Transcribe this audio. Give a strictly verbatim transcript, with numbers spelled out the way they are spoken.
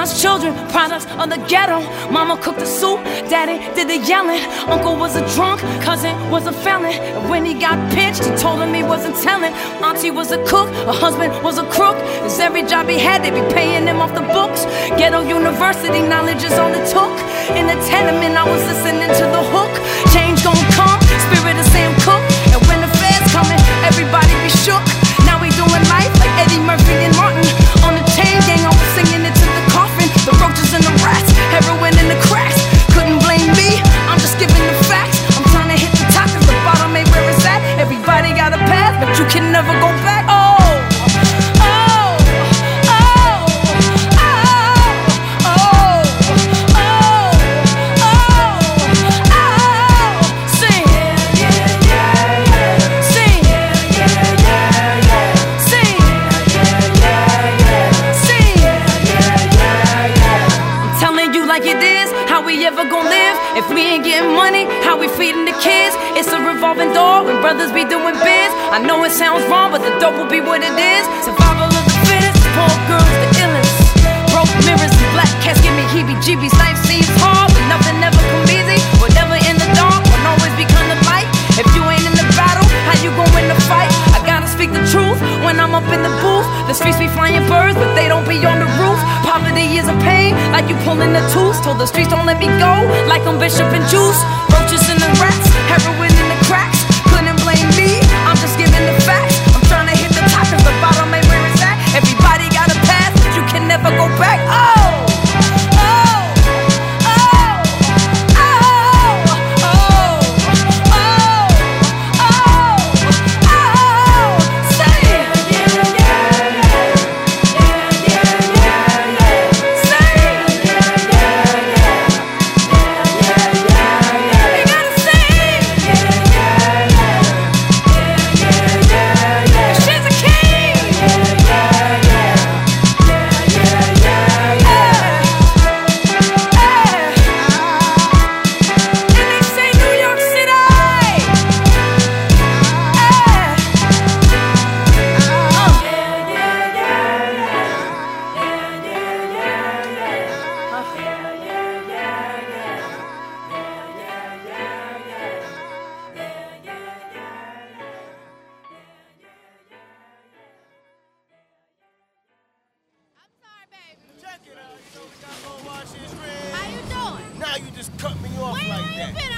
God's children, products of the ghetto. Mama cooked the soup, daddy did the yelling. Uncle was a drunk, cousin was a felon. And when he got pinched, he told him he wasn't telling. Auntie was a cook, her husband was a crook. Cause every job he had, they be paying him off the books. Ghetto university, knowledge is all it took. In the tenement, I was listening to the hook. Change gon' come, spirit of Sam Cooke. And when the feds coming, everybody be shook. Now we doing life like Eddie Murphy and Martin. On the chain gang, I was singing it to the coffin. The roaches and the rats, heroin and the cracks. Couldn't blame me, I'm just giving the facts. I'm trying to hit the top cause the bottom ain't where it's at. Everybody got a path, but you can never go back. Oh, oh, oh, oh, oh, oh, oh, oh. Sing, sing, sing, sing. I'm telling you like it is. How we ever gon' live if we ain't getting money? How we feeding the kids? It's a revolving door when brothers be doing biz. I know it sounds wrong, but the dope will be what it is. Survival of the fittest, poor girls the illest. Broke mirrors and black cats give me heebie-jeebies. Life seems hard, but nothing ever come easy. Whatever in the dark will always become the light. If you ain't in the battle, how you gon' win the fight? I gotta speak the truth when I'm up in the booth. The streets be flying birds, but they don't be on the roof. Poverty is a pain, like you pulling the tooth. Told the streets don't let me go, like I'm Bishop and Juice. Roaches and the rats, heroin in the cracks. Couldn't blame me, I'm just giving the facts. I'm trying to hit the top cause the bottom ain't where it's at. Everybody got a path, but you can never go back. Oh, oh, oh, oh, oh, oh, oh, oh. Say it. Check it out, you know we got more watch this red. How you doing? Now you just cut me off Where like you that. been